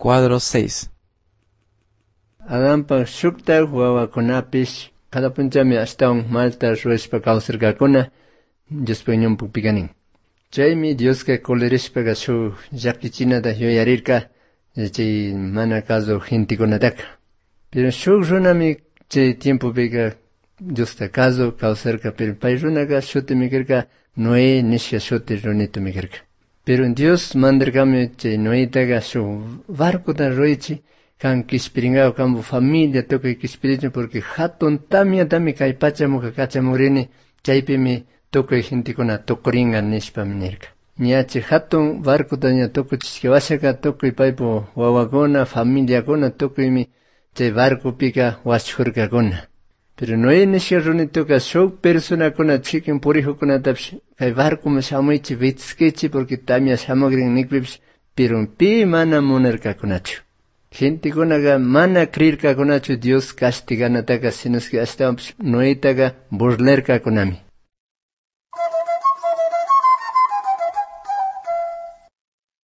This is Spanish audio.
Cuadro 6. Adampa shukta wawakunapish cada punchami ashtawan malta ruwashpa kawsarkakuna Diospa ñawpaq pikanin. Chaymi Dioska kolerishpaqa shuk llakichinata yuyarirka chay mana caso gentikunataka. Pero shuk runami chay tiempopika Diosta caso kawsarka, pero pay runaqa shutimi karka Noé nishka shuti runitumi karka. Pero Dios mandarkami chay Noétaqa shuk barcuta ruychi kan kispiringaw kambu familia tukay kispirichun porque hatun tamiatami kay pachamuka kachamurini chaypimi tukay gentikuna tukuringa nishpami nirka. Ñachi hatun barcuta ña tukuchishka washaka tukay paypu wawakuna familiakuna tukuymi chay barcupika washurkakuna. Pero Noé nishka runituka shuk personakuna chikin purihukunatapish kay barcuma shamuychi vitiskichi porque tamia shamugrin nikpipish pero pi mana munarkakunachu. Gentikunaqa mana creerkakunachu Dios castiganataka sinoski ashtawanpish Noétaqa burlarkakunami.